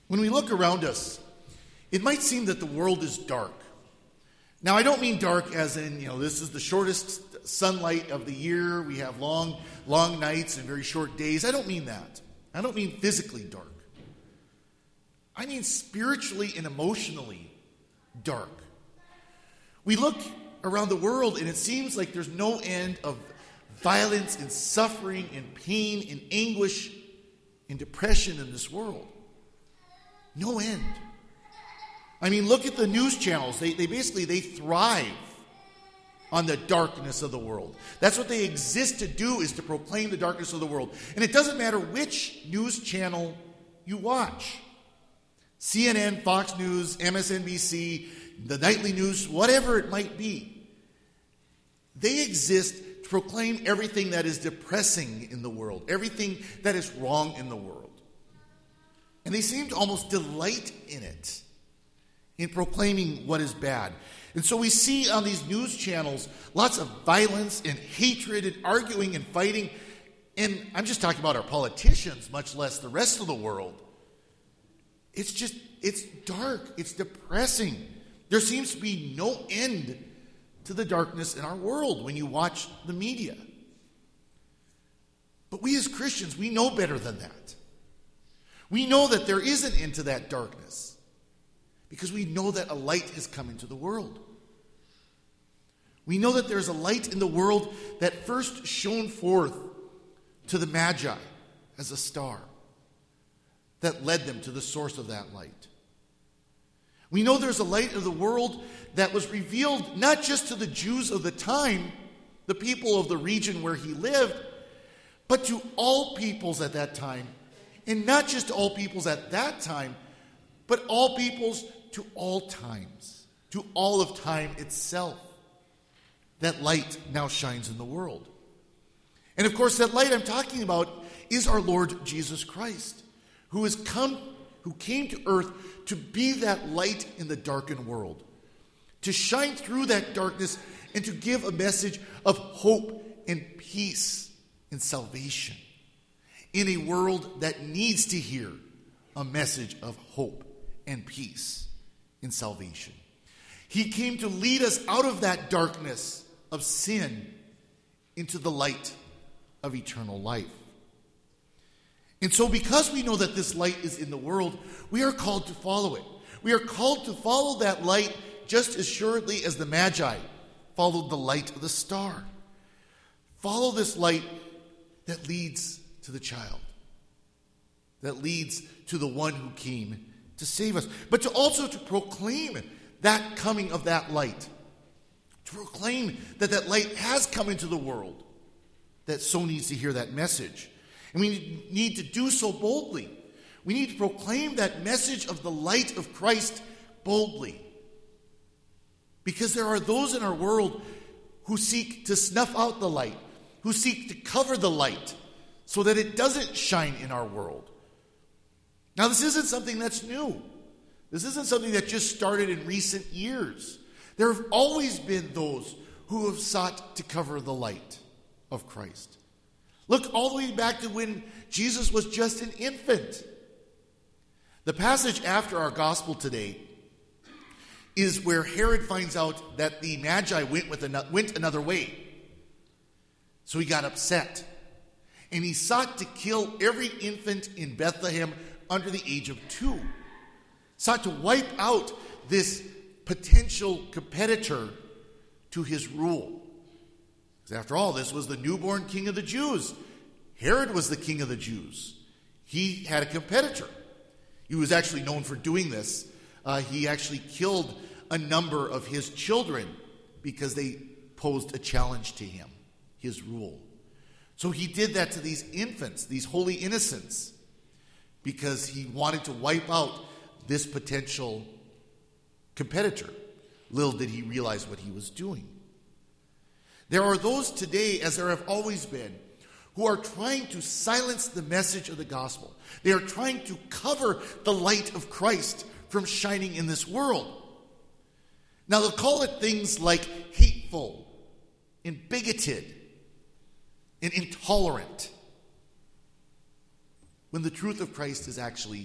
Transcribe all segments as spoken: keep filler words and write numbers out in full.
When we look around us, it might seem that the world is dark. Now, I don't mean dark as in, you know, this is the shortest sunlight of the year. We have long, long nights and very short days. I don't mean that. I don't mean physically dark. I mean spiritually and emotionally dark. We look around the world and it seems like there's no end of violence and suffering and pain and anguish and depression in this world. No end. I mean, look at the news channels. They, they basically, they thrive on the darkness of the world. That's what they exist to do, is to proclaim the darkness of the world. And it doesn't matter which news channel you watch. C N N, Fox News, M S N B C, the nightly news, whatever it might be. They exist to proclaim everything that is depressing in the world, everything that is wrong in the world. And they seem to almost delight in it, in proclaiming what is bad. And so we see on these news channels lots of violence and hatred and arguing and fighting. And I'm just talking about our politicians, much less the rest of the world. It's just, it's dark. It's depressing. There seems to be no end to the darkness in our world when you watch the media. But we as Christians, we know better than that. We know that there is an end to that darkness because we know that a light has come into the world. We know that there's a light in the world that first shone forth to the Magi as a star that led them to the source of that light. We know there's a light of the world that was revealed not just to the Jews of the time, the people of the region where he lived, but to all peoples at that time. And not just to all peoples at that time, but all peoples to all times, to all of time itself. That light now shines in the world. And of course, that light I'm talking about is our Lord Jesus Christ, who has come, who came to earth to be that light in the darkened world, to shine through that darkness and to give a message of hope and peace and salvation in a world that needs to hear a message of hope and peace and salvation. He came to lead us out of that darkness of sin into the light of eternal life. And so because we know that this light is in the world, we are called to follow it. We are called to follow that light just as surely as the Magi followed the light of the star. Follow this light that leads to the child, that leads to the one who came to save us, but to also to proclaim that coming of that light, to proclaim that that light has come into the world that so needs to hear that message. And we need to do so boldly. We need to proclaim that message of the light of Christ boldly. Because there are those in our world who seek to snuff out the light, who seek to cover the light so that it doesn't shine in our world. Now, this isn't something that's new. This isn't something that just started in recent years. There have always been those who have sought to cover the light of Christ. Look all the way back to when Jesus was just an infant. The passage after our gospel today is where Herod finds out that the Magi went, with an, went another way. So he got upset. And he sought to kill every infant in Bethlehem under the age of two. Sought to wipe out this potential competitor to his rule. Because after all, this was the newborn king of the Jews. Herod was the king of the Jews. He had a competitor. He was actually known for doing this. Uh, he actually killed a number of his children because they posed a challenge to him, his rule. So he did that to these infants, these holy innocents, because he wanted to wipe out this potential competitor. Little did he realize what he was doing. There are those today, as there have always been, who are trying to silence the message of the gospel. They are trying to cover the light of Christ from shining in this world. Now, they'll call it things like hateful and bigoted and intolerant, when the truth of Christ is actually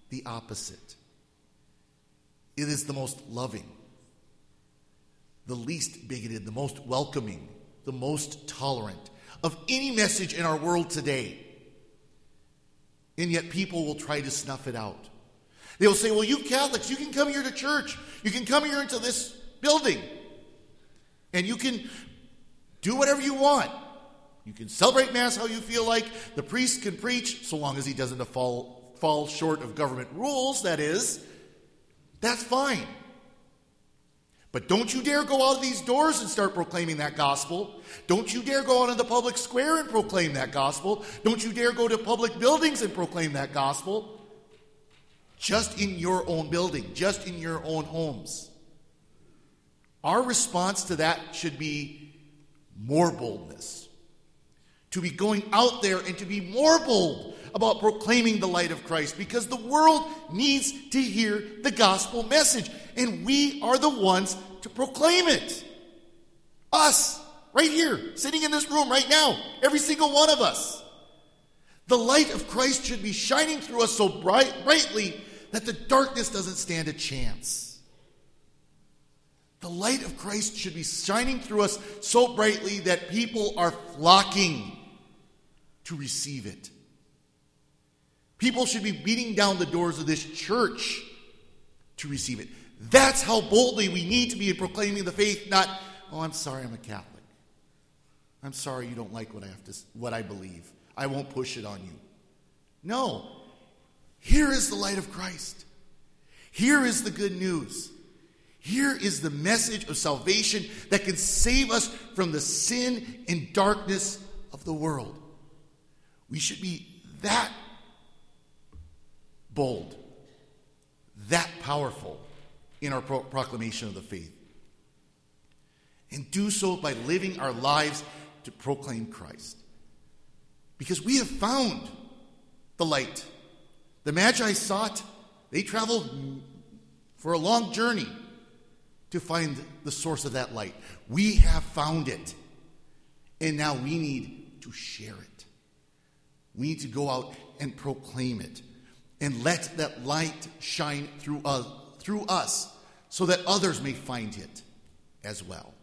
the opposite. It is the most loving, the least bigoted, the most welcoming, the most tolerant of any message in our world today. And yet people will try to snuff it out. They'll say, well, you Catholics, you can come here to church. You can come here into this building. And you can do whatever you want. You can celebrate Mass how you feel like. The priest can preach, so long as he doesn't fall, fall short of government rules, that is. That's fine. But don't you dare go out of these doors and start proclaiming that gospel. Don't you dare go out in the public square and proclaim that gospel. Don't you dare go to public buildings and proclaim that gospel. Just in your own building, just in your own homes. Our response to that should be more boldness. To be going out there and to be more bold about proclaiming the light of Christ, because the world needs to hear the gospel message, and we are the ones to proclaim it. Us, right here, sitting in this room right now, every single one of us. The light of Christ should be shining through us so bright, brightly that the darkness doesn't stand a chance. The light of Christ should be shining through us so brightly that people are flocking to receive it. People should be beating down the doors of this church to receive it. That's how boldly we need to be proclaiming the faith, not, oh, I'm sorry I'm a Catholic. I'm sorry you don't like what I have to, what I believe. I won't push it on you. No. Here is the light of Christ. Here is the good news. Here is the message of salvation that can save us from the sin and darkness of the world. We should be that bold, that powerful in our pro- proclamation of the faith. And do so by living our lives to proclaim Christ. Because we have found the light. The Magi sought, they traveled for a long journey to find the source of that light. We have found it. And now we need to share it. We need to go out and proclaim it. And let that light shine through us, through us so that others may find it as well.